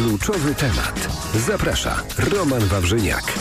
Kluczowy temat. Zaprasza Roman Wawrzyniak.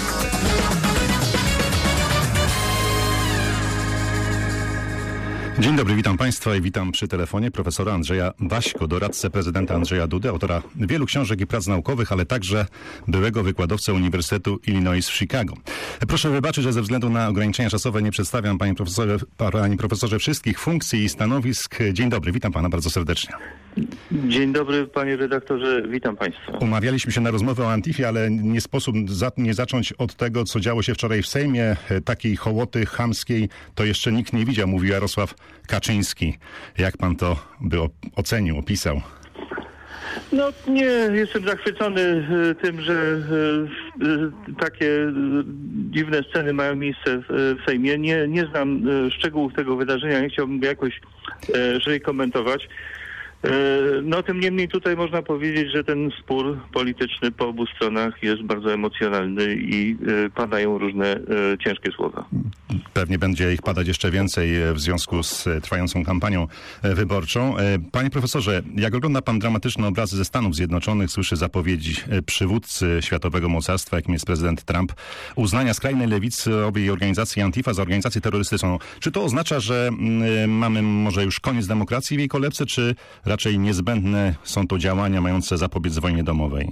Dzień dobry, witam Państwa i witam przy telefonie profesora Andrzeja Waśko, doradcę prezydenta Andrzeja Dudy, autora wielu książek i prac naukowych, ale także byłego wykładowcę Uniwersytetu Illinois w Chicago. Proszę wybaczyć, że ze względu na ograniczenia czasowe nie przedstawiam, panie profesorze, wszystkich funkcji i stanowisk. Dzień dobry, witam pana bardzo serdecznie. Dzień dobry, panie redaktorze, witam państwa. Umawialiśmy się na rozmowę o Antifie, ale nie sposób nie zacząć od tego, co działo się wczoraj w Sejmie. Takiej hołoty chamskiej to jeszcze nikt nie widział, mówił Jarosław Kaczyński. Jak pan to by ocenił, opisał? No nie, jestem zachwycony tym, że takie dziwne sceny mają miejsce w Sejmie. Nie znam szczegółów tego wydarzenia, nie chciałbym go jakoś szerzej komentować. No tym niemniej tutaj można powiedzieć, że ten spór polityczny po obu stronach jest bardzo emocjonalny i padają różne ciężkie słowa. Pewnie będzie ich padać jeszcze więcej w związku z trwającą kampanią wyborczą. Panie profesorze, jak ogląda pan dramatyczne obrazy ze Stanów Zjednoczonych, słyszy zapowiedzi przywódcy światowego mocarstwa, jakim jest prezydent Trump, uznania skrajnej lewicy owej organizacji Antifa za organizację terrorystyczną. Czy to oznacza, że mamy może już koniec demokracji w jej kolebce, czy raczej niezbędne są to działania mające zapobiec wojnie domowej?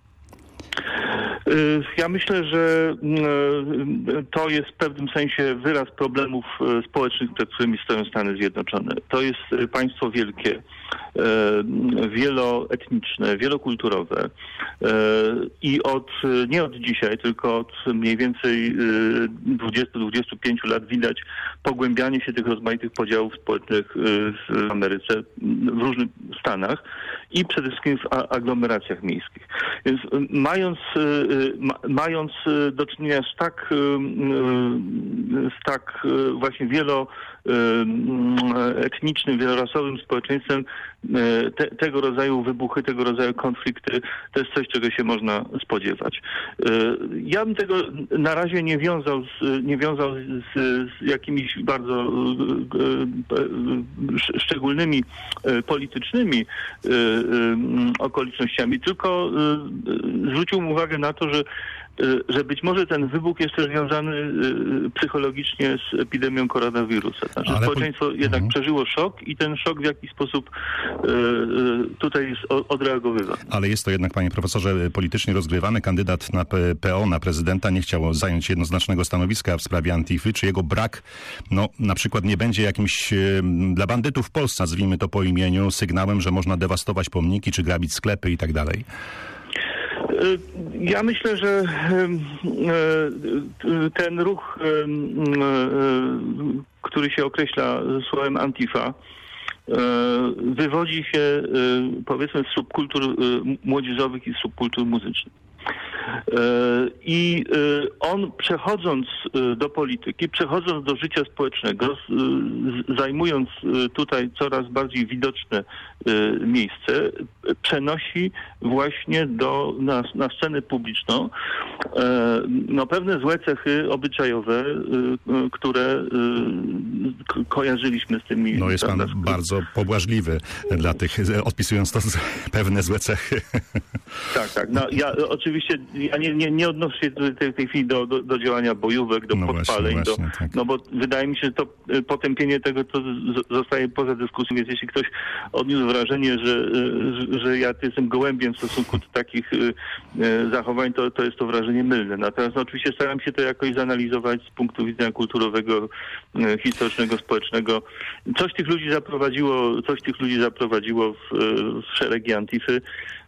Ja myślę, że to jest w pewnym sensie wyraz problemów społecznych, przed którymi stoją Stany Zjednoczone. To jest państwo wielkie, wieloetniczne, wielokulturowe i nie od dzisiaj, tylko od mniej więcej 20-25 lat widać pogłębianie się tych rozmaitych podziałów społecznych w Ameryce, w różnych stanach i przede wszystkim w aglomeracjach miejskich. Więc mając do czynienia z tak właśnie wieloetnicznym, wielorasowym społeczeństwem, tego rodzaju wybuchy, tego rodzaju konflikty, to jest coś, czego się można spodziewać. Ja bym tego na razie nie wiązał z jakimiś bardzo szczególnymi politycznymi okolicznościami, tylko zwróciłbym uwagę na to, że być może ten wybuch jest też związany psychologicznie z epidemią koronawirusa. Znaczy społeczeństwo jednak przeżyło szok i ten szok w jakiś sposób tutaj jest odreagowywany. Ale jest to jednak, panie profesorze, politycznie rozgrywany. Kandydat na PO, na prezydenta nie chciał zająć jednoznacznego stanowiska w sprawie Antify. Czy jego brak, na przykład nie będzie jakimś dla bandytów w Polsce, nazwijmy to po imieniu, sygnałem, że można dewastować pomniki, czy grabić sklepy i tak dalej? Ja myślę, że ten ruch, który się określa słowem Antifa, wywodzi się powiedzmy z subkultur młodzieżowych i subkultur muzycznych. I on przechodząc do polityki, przechodząc do życia społecznego, zajmując tutaj coraz bardziej widoczne miejsce, przenosi właśnie na scenę publiczną pewne złe cechy obyczajowe, które kojarzyliśmy z tymi... Jest pan bardzo pobłażliwy dla tych, odpisując to pewne złe cechy. Tak. Oczywiście nie odnoszę się w tej chwili do działania bojówek, do podpaleń, tak. Bo wydaje mi się, że to potępienie tego to zostaje poza dyskusją, więc jeśli ktoś odniósł wrażenie, że ja jestem gołębiem w stosunku do takich zachowań, to jest to wrażenie mylne. Natomiast oczywiście staram się to jakoś zanalizować z punktu widzenia kulturowego, historycznego, społecznego. Coś tych ludzi zaprowadziło w szeregi Antify.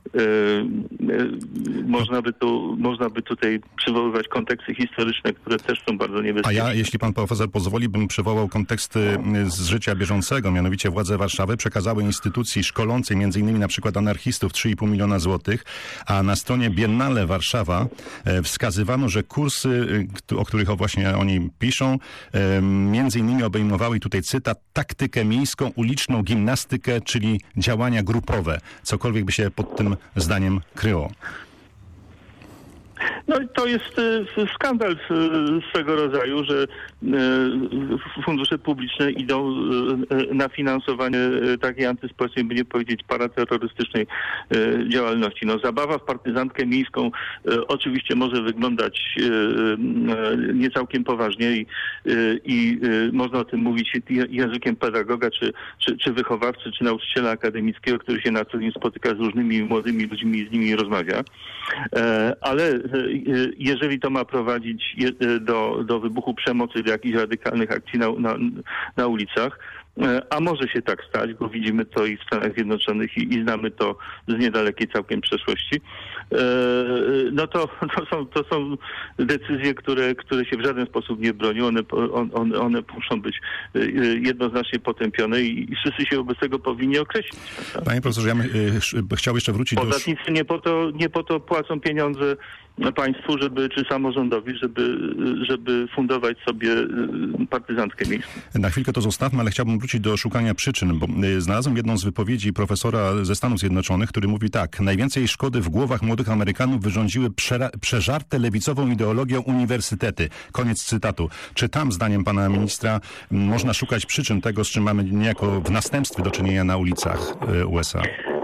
Można by tutaj przywoływać konteksty historyczne, które też są bardzo niebezpieczne. A ja, jeśli pan profesor pozwoli, bym przywołał konteksty z życia bieżącego. Mianowicie władze Warszawy przekazały instytucji szkolącej m.in. na przykład anarchistów 3,5 miliona złotych, a na stronie Biennale Warszawa wskazywano, że kursy, o których właśnie oni piszą, między innymi obejmowały, i tutaj cytat, taktykę miejską, uliczną, gimnastykę, czyli działania grupowe. Cokolwiek by się pod tym zdaniem kryło. No i to jest skandal swego rodzaju, że fundusze publiczne idą na finansowanie takiej antyspołecznej, by nie powiedzieć paraterrorystycznej działalności. No, zabawa w partyzantkę miejską oczywiście może wyglądać nie całkiem poważnie i można o tym mówić językiem pedagoga, czy wychowawcy, czy nauczyciela akademickiego, który się na co dzień spotyka z różnymi młodymi ludźmi i z nimi rozmawia. Ale jeżeli to ma prowadzić do wybuchu przemocy, do jakichś radykalnych akcji na ulicach, a może się tak stać, bo widzimy to i w Stanach Zjednoczonych i znamy to z niedalekiej całkiem przeszłości, no to są decyzje, które się w żaden sposób nie bronią. One muszą być jednoznacznie potępione i wszyscy się wobec tego powinni określić. Panie profesorze, ja chciał jeszcze wrócić Podatnicy nie po to płacą pieniądze państwu, czy samorządowi, żeby fundować sobie partyzantkę miejską. Na chwilkę to zostawmy, ale chciałbym wrócić do szukania przyczyn, bo znalazłem jedną z wypowiedzi profesora ze Stanów Zjednoczonych, który mówi tak: najwięcej szkody w głowach młodych Amerykanów wyrządziły przeżarte lewicową ideologią uniwersytety. Koniec cytatu. Czy tam, zdaniem pana ministra, można szukać przyczyn tego, z czym mamy niejako w następstwie do czynienia na ulicach USA?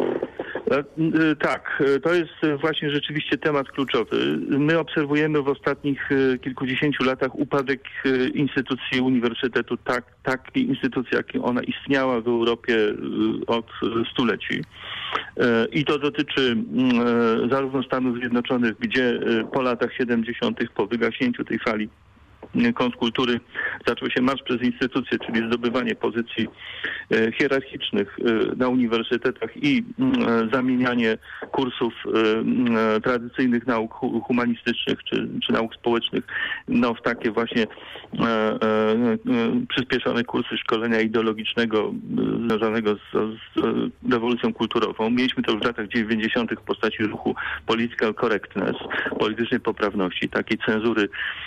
Tak, to jest właśnie rzeczywiście temat kluczowy. My obserwujemy w ostatnich kilkudziesięciu latach upadek instytucji uniwersytetu, takiej instytucji, jak ona istniała w Europie od stuleci. I to dotyczy zarówno Stanów Zjednoczonych, gdzie po latach 70., po wygaśnięciu tej fali kontrkultury zaczął się marsz przez instytucje, czyli zdobywanie pozycji hierarchicznych na uniwersytetach i zamienianie kursów tradycyjnych nauk humanistycznych czy nauk społecznych w takie właśnie przyspieszone kursy szkolenia ideologicznego związanego z rewolucją kulturową. Mieliśmy to już w latach 90. w postaci ruchu political correctness, politycznej poprawności, takiej cenzury,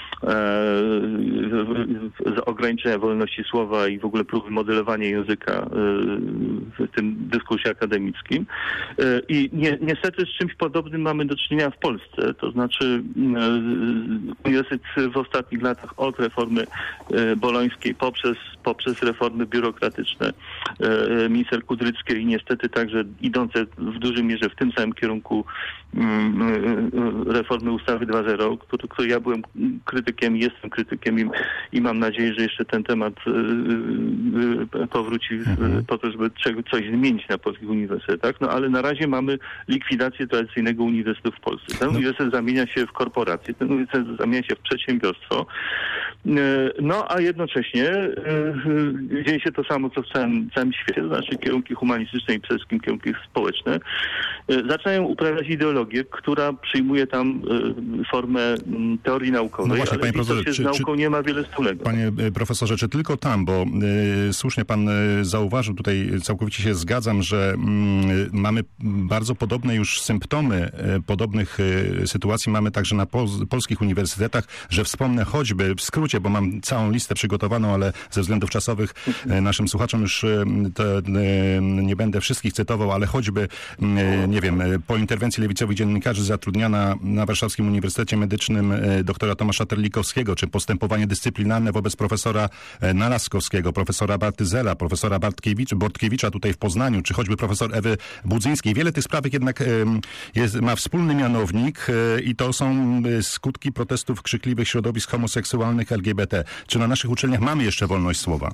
ograniczenia wolności słowa i w ogóle próby modelowania języka w tym dyskursie akademickim. I niestety z czymś podobnym mamy do czynienia w Polsce. To znaczy uniwersytet w ostatnich latach od reformy bolońskiej poprzez reformy biurokratyczne minister Kudryckiej, niestety także idące w dużej mierze w tym samym kierunku reformy ustawy 2.0, której ja byłem krytykiem, jestem krytykiem i mam nadzieję, że jeszcze ten temat powróci po to, żeby coś zmienić na polskich uniwersytetach. No ale na razie mamy likwidację tradycyjnego uniwersytetu w Polsce. Ten uniwersytet zamienia się w korporację, ten uniwersytet zamienia się w przedsiębiorstwo. No a jednocześnie dzieje się to samo, co w całym świecie, to znaczy kierunki humanistyczne i przede wszystkim kierunki społeczne zaczynają uprawiać ideologię, która przyjmuje tam formę teorii naukowej, no właśnie, ale panie profesorze, z nauką nie ma wiele wspólnego. Panie profesorze, czy tylko tam, bo słusznie pan zauważył, tutaj całkowicie się zgadzam, że mamy bardzo podobne już symptomy podobnych sytuacji mamy także na polskich uniwersytetach, że wspomnę choćby w skrócie, bo mam całą listę przygotowaną, ale ze względów czasowych naszym słuchaczom już nie będę wszystkich cytował, ale choćby, nie wiem, po interwencji lewicowych dziennikarzy zatrudniana na Warszawskim Uniwersytecie Medycznym doktora Tomasza Terlikowskiego, czy postępowanie dyscyplinarne wobec profesora Nalaskowskiego, profesora Bartyzela, profesora Bortkiewicza tutaj w Poznaniu, czy choćby profesor Ewy Budzyńskiej. Wiele tych sprawek jednak ma wspólny mianownik i to są skutki protestów krzykliwych środowisk homoseksualnych LGBT. Czy na naszych uczelniach mamy jeszcze wolność słowa?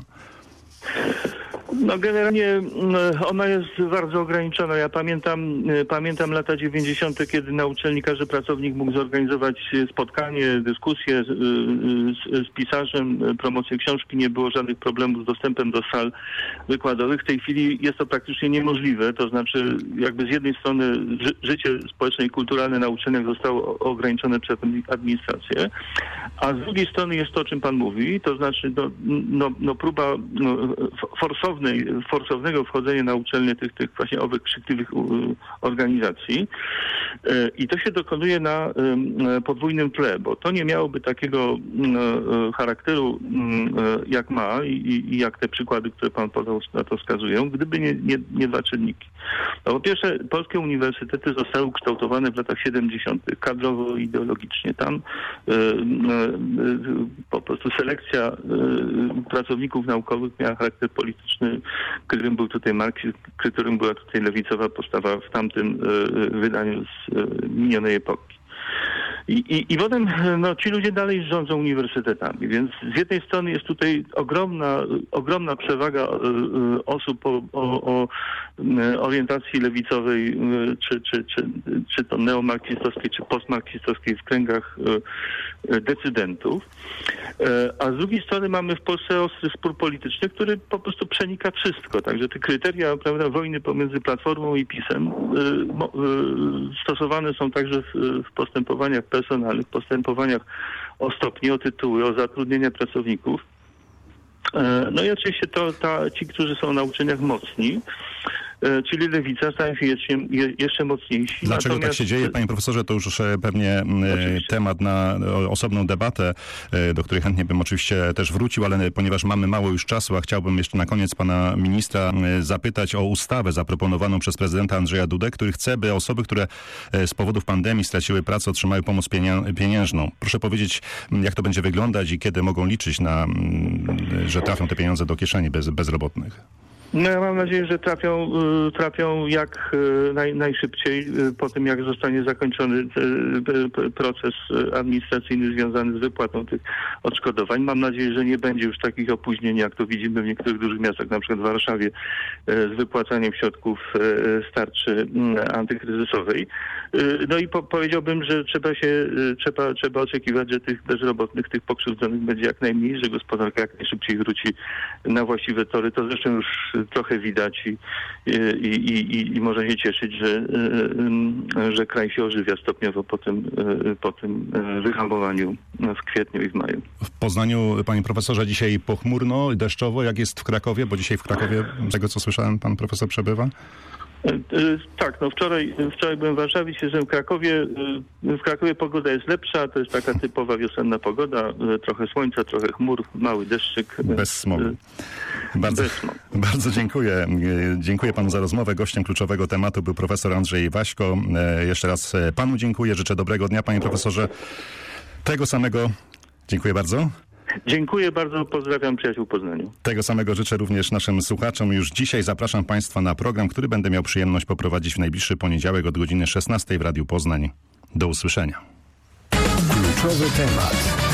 No generalnie ona jest bardzo ograniczona. Ja pamiętam lata 90., kiedy na uczelni każdy pracownik mógł zorganizować spotkanie, dyskusję z pisarzem, promocję książki. Nie było żadnych problemów z dostępem do sal wykładowych. W tej chwili jest to praktycznie niemożliwe. To znaczy jakby z jednej strony życie społeczne i kulturalne na uczelniach zostało ograniczone przez administrację, a z drugiej strony jest to, o czym pan mówi, to znaczy próba forsowna forsownego wchodzenia na uczelnię tych właśnie owych krzykliwych organizacji. I to się dokonuje na podwójnym tle, bo to nie miałoby takiego charakteru, jak ma i jak te przykłady, które pan podał, na to wskazują, gdyby nie dwa czynniki. No, po pierwsze, polskie uniwersytety zostały ukształtowane w latach 70. kadrowo i ideologicznie. Tam po prostu selekcja pracowników naukowych miała charakter polityczny, którym był tutaj marksizm, którym była tutaj lewicowa postawa w tamtym wydaniu z minionej epoki. I potem ci ludzie dalej rządzą uniwersytetami, więc z jednej strony jest tutaj ogromna przewaga osób o orientacji lewicowej, czy to neomarksistowskiej, czy postmarksistowskiej w kręgach decydentów, a z drugiej strony mamy w Polsce ostry spór polityczny, który po prostu przenika wszystko. Także te kryteria, prawda, wojny pomiędzy Platformą i PiS-em stosowane są także w postępowaniach personalnych, postępowaniach o stopnie, o tytuły, o zatrudnienie pracowników. No i oczywiście ci, którzy są na uczelniach mocni, czyli lewica, stają się jeszcze mocniejsi. Dlaczego tak się dzieje, panie profesorze? To już pewnie temat na osobną debatę, do której chętnie bym oczywiście też wrócił, ale ponieważ mamy mało już czasu, a chciałbym jeszcze na koniec pana ministra zapytać o ustawę zaproponowaną przez prezydenta Andrzeja Dudę, który chce, by osoby, które z powodów pandemii straciły pracę, otrzymały pomoc pieniężną. Proszę powiedzieć, jak to będzie wyglądać i kiedy mogą liczyć na, że trafią te pieniądze do kieszeni bezrobotnych? No ja mam nadzieję, że trafią jak najszybciej po tym, jak zostanie zakończony proces administracyjny związany z wypłatą tych odszkodowań. Mam nadzieję, że nie będzie już takich opóźnień, jak to widzimy w niektórych dużych miastach, na przykład w Warszawie, z wypłacaniem środków z tarczy antykryzysowej. No i powiedziałbym, że trzeba oczekiwać, że tych bezrobotnych, tych pokrzywdzonych będzie jak najmniej, że gospodarka jak najszybciej wróci na właściwe tory. To zresztą już trochę widać i można się cieszyć, że kraj się ożywia stopniowo po tym wyhamowaniu w kwietniu i w maju. W Poznaniu, panie profesorze, dzisiaj pochmurno, deszczowo. Jak jest w Krakowie? Bo dzisiaj w Krakowie, z tego co słyszałem, pan profesor przebywa? Tak, no wczoraj byłem w Warszawie, siedzę w Krakowie. W Krakowie pogoda jest lepsza, to jest taka typowa wiosenna pogoda. Trochę słońca, trochę chmur, mały deszczyk. Bez smogu. Bardzo dziękuję. Dziękuję panu za rozmowę. Gościem kluczowego tematu był profesor Andrzej Waśko. Jeszcze raz panu dziękuję. Życzę dobrego dnia, panie profesorze. Tego samego. Dziękuję bardzo. Dziękuję bardzo, pozdrawiam przyjaciół w Poznaniu. Tego samego życzę również naszym słuchaczom. Już dzisiaj zapraszam państwa na program, który będę miał przyjemność poprowadzić w najbliższy poniedziałek od godziny 16 w Radiu Poznań. Do usłyszenia. Kluczowy temat.